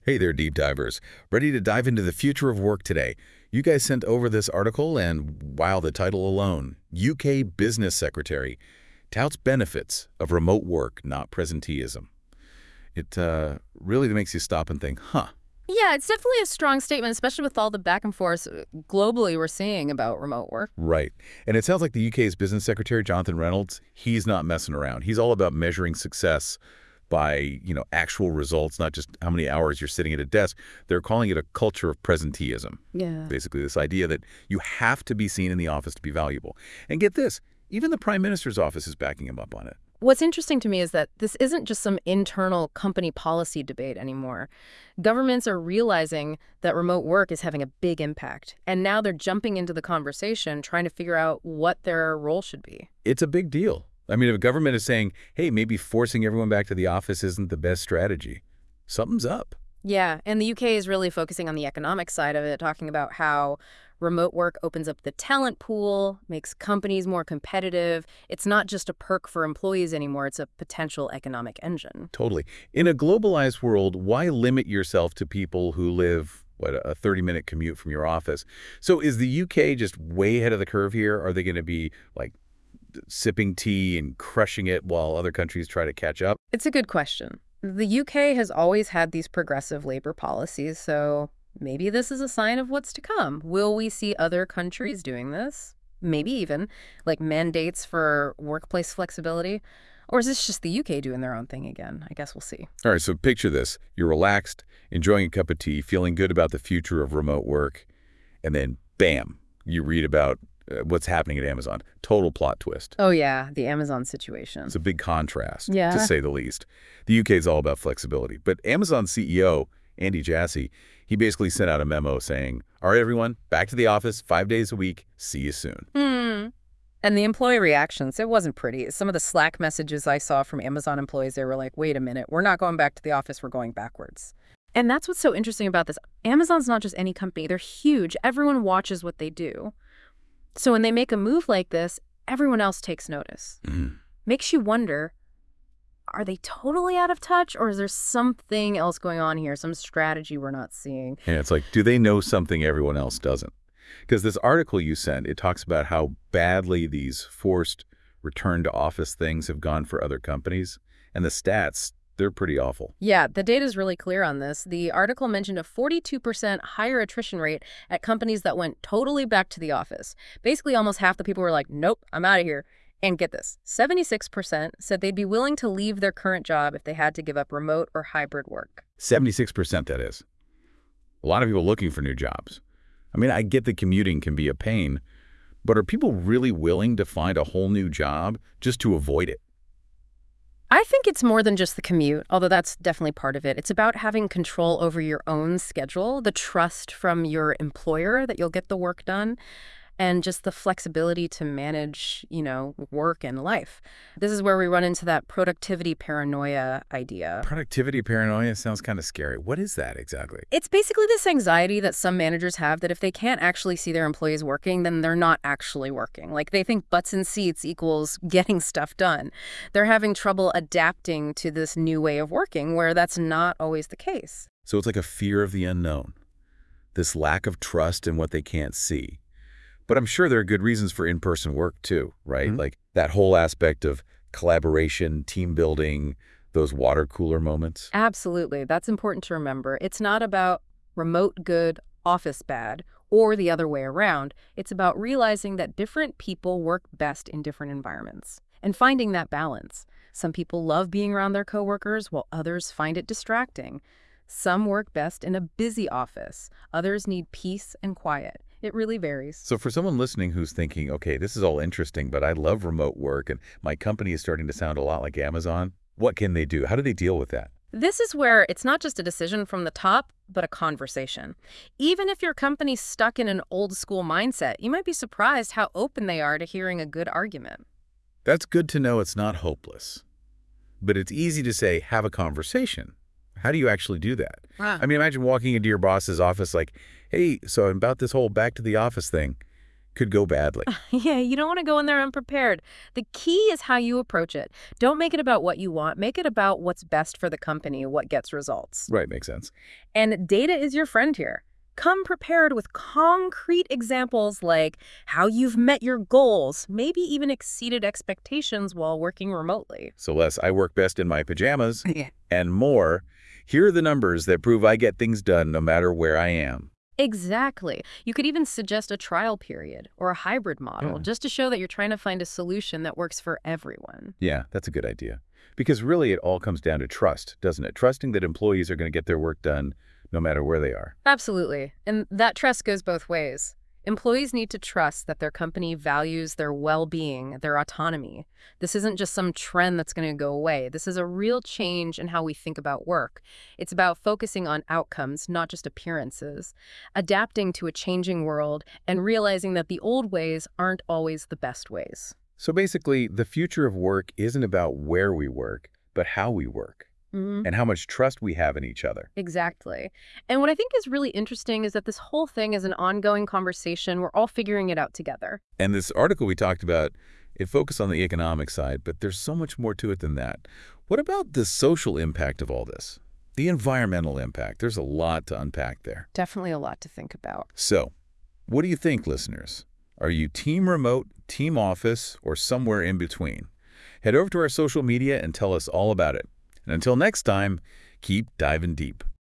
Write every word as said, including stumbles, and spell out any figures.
Hey there, deep divers. Ready to dive into the future of work today? You guys sent over this article, and wow, the title alone, U K Business Secretary touts benefits of remote work, not presenteeism. It uh, really makes you stop and think, huh? Yeah, it's definitely a strong statement, especially with all the back and forth uh, globally we're seeing about remote work. Right. And it sounds like the U K's Business Secretary, Jonathan Reynolds, he's not messing around. He's all about measuring success by, you know, actual results, not just how many hours you're sitting at a desk. They're calling it a culture of presenteeism. Yeah. Basically, this idea that you have to be seen in the office to be valuable. And get this, even the Prime Minister's office is backing him up on it. What's interesting to me is that this isn't just some internal company policy debate anymore. Governments are realizing that remote work is having a big impact, and now they're jumping into the conversation, trying to figure out what their role should be. It's a big deal. I mean, if a government is saying, hey, maybe forcing everyone back to the office isn't the best strategy, something's up. Yeah, and the U K is really focusing on the economic side of it, talking about how remote work opens up the talent pool, makes companies more competitive. It's not just a perk for employees anymore, it's a potential economic engine. Totally. In a globalized world, why limit yourself to people who live, what, a thirty-minute commute from your office? So is the U K just way ahead of the curve here? Are they going to be, like, sipping tea and crushing it while other countries try to catch up? It's a good question. The U K has always had these progressive labor policies, so maybe this is a sign of what's to come. Will we see other countries doing this? Maybe even, like mandates for workplace flexibility? Or is this just the U K doing their own thing again? I guess we'll see. All right, so picture this. You're relaxed, enjoying a cup of tea, feeling good about the future of remote work, and then bam, you read about uh, what's happening at Amazon. Total plot twist. Oh yeah, the Amazon situation. It's a big contrast, Yeah. to say the least. The U K is all about flexibility. But Amazon C E O, Andy Jassy, he basically sent out a memo saying, all right, everyone, back to the office, five days a week. See you soon. Hmm. And the employee reactions, it wasn't pretty. Some of the Slack messages I saw from Amazon employees, they were like, wait a minute, we're not going back to the office, we're going backwards. And that's what's so interesting about this. Amazon's not just any company, they're huge. Everyone watches what they do. So when they make a move like this, everyone else takes notice. Mm. Makes you wonder, are they totally out of touch, or is there something else going on here, some strategy we're not seeing? And it's like, do they know something everyone else doesn't? Because this article you sent, it talks about how badly these forced return to office things have gone for other companies. And the stats, they're pretty awful. Yeah, the data is really clear on this. The article mentioned a forty-two percent higher attrition rate at companies that went totally back to the office. Basically, almost half the people were like, nope, I'm out of here. And get this, seventy-six percent said they'd be willing to leave their current job if they had to give up remote or hybrid work. seventy-six percent, that is. A lot of people looking for new jobs. I mean, I get that commuting can be a pain, but are people really willing to find a whole new job just to avoid it? I think it's more than just the commute, although that's definitely part of it. It's about having control over your own schedule, the trust from your employer that you'll get the work done, and just the flexibility to manage, you know, work and life. This is where we run into that productivity paranoia idea. Productivity paranoia sounds kind of scary. What is that exactly? It's basically this anxiety that some managers have that if they can't actually see their employees working, then they're not actually working. Like they think butts in seats equals getting stuff done. They're having trouble adapting to this new way of working where that's not always the case. So it's like a fear of the unknown, this lack of trust in what they can't see. But I'm sure there are good reasons for in-person work too, right? Mm-hmm. Like that whole aspect of collaboration, team building, those water cooler moments. Absolutely. That's important to remember. It's not about remote good, office bad, or the other way around. It's about realizing that different people work best in different environments and finding that balance. Some people love being around their coworkers while others find it distracting. Some work best in a busy office. Others need peace and quiet. It really varies. So for someone listening who's thinking, okay, this is all interesting, but I love remote work and my company is starting to sound a lot like Amazon, what can they do? How do they deal with that? This is where it's not just a decision from the top, but a conversation. Even if your company's stuck in an old school mindset, you might be surprised how open they are to hearing a good argument. That's good to know it's not hopeless. But it's easy to say, have a conversation. How do you actually do that? Ah. I mean, imagine walking into your boss's office like, hey, so about this whole back to the office thing, could go badly. Yeah, you don't want to go in there unprepared. The key is how you approach it. Don't make it about what you want. Make it about what's best for the company, what gets results. Right, makes sense. And data is your friend here. Come prepared with concrete examples like how you've met your goals, maybe even exceeded expectations while working remotely. So less, I work best in my pajamas, Yeah. and more, here are the numbers that prove I get things done no matter where I am. Exactly. You could even suggest a trial period or a hybrid model Yeah. just to show that you're trying to find a solution that works for everyone. Yeah, that's a good idea. Because really it all comes down to trust, doesn't it? Trusting that employees are going to get their work done no matter where they are. Absolutely. And that trust goes both ways. Employees need to trust that their company values their well-being, their autonomy. This isn't just some trend that's going to go away. This is a real change in how we think about work. It's about focusing on outcomes, not just appearances, adapting to a changing world, and realizing that the old ways aren't always the best ways. So basically, the future of work isn't about where we work, but how we work Mhm. and how much trust we have in each other. Exactly. And what I think is really interesting is that this whole thing is an ongoing conversation. We're all figuring it out together. And this article we talked about, it focused on the economic side, but there's so much more to it than that. What about the social impact of all this? The environmental impact. There's a lot to unpack there. Definitely a lot to think about. So, what do you think, listeners? Are you team remote, team office, or somewhere in between? Head over to our social media and tell us all about it. And until next time, keep diving deep.